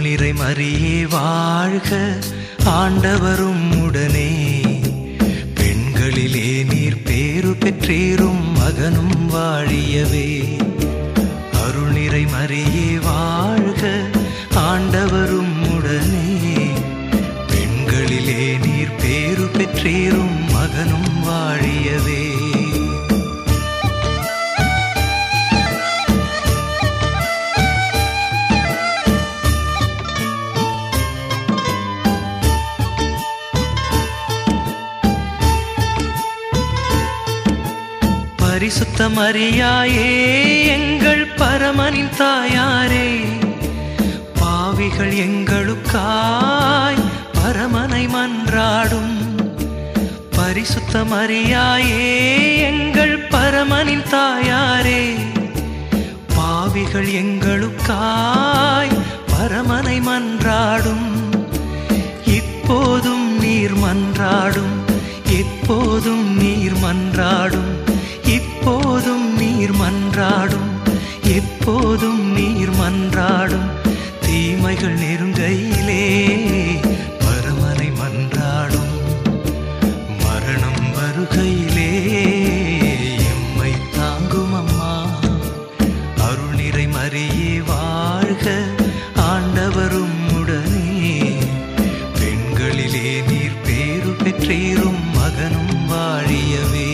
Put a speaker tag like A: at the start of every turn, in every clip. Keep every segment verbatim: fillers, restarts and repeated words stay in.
A: நிறை மரியே வாழ்க, ஆண்டவரும் உடனே. பெண்களிலே நீர் பேறு பெற்றீரும், மகனும் வாழியவே. அருள் நிறை மரியே வாழ்க, ஆண்டவரும் உடனே. பெண்களிலே நீர் பேறு பெற்றீரும், மகனும் வாழியவே. பரிசுத்த மரியாயே எங்கள் பரமனின் தாயாரே, பாவிகள் எங்களுக்காய் பரமனை மன்றாடும். பரிசுத்த மரியாயே எங்கள் பரமனின் தாயாரே, பாவிகள் எங்களுக்காய் பரமனை மன்றாடும். இப்போதும் நீர் மன்றாடும், எப்போதும் நீர் மன்றாடும். இப்போதும் நீர் மன்றாடும், எப்போதும் நீர் மன்றாடும். தீமைகள் நெருங்கையிலே பரமனை மன்றாடும். மரணம் வருகையிலே எம்மை தாங்கும் அம்மா. அருள் நிறை மரியே வாழ்க, ஆண்டவரும் உடனே. பெண்களிலே நீர் பேறு பெற்றீரும், மகனும் வாழியவே.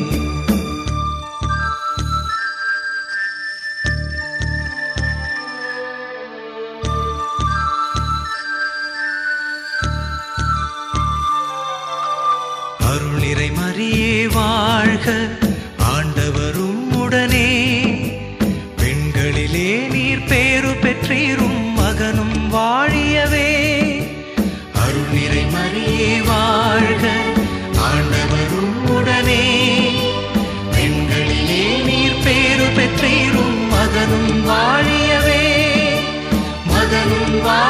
A: அருள் நிறை மரியே வாழ்க, ஆண்டவரும் உடனே. பெண்களிலே நீர் பேறு பெற்றீரும், மகனும் வாழியவே. அருள் நிறை மரியே வாழ்க, ஆண்டவரும் உடனே. பெண்களிலே நீர் பேறு பெற்றீரும், மகனும் வாழியவே. மகனும்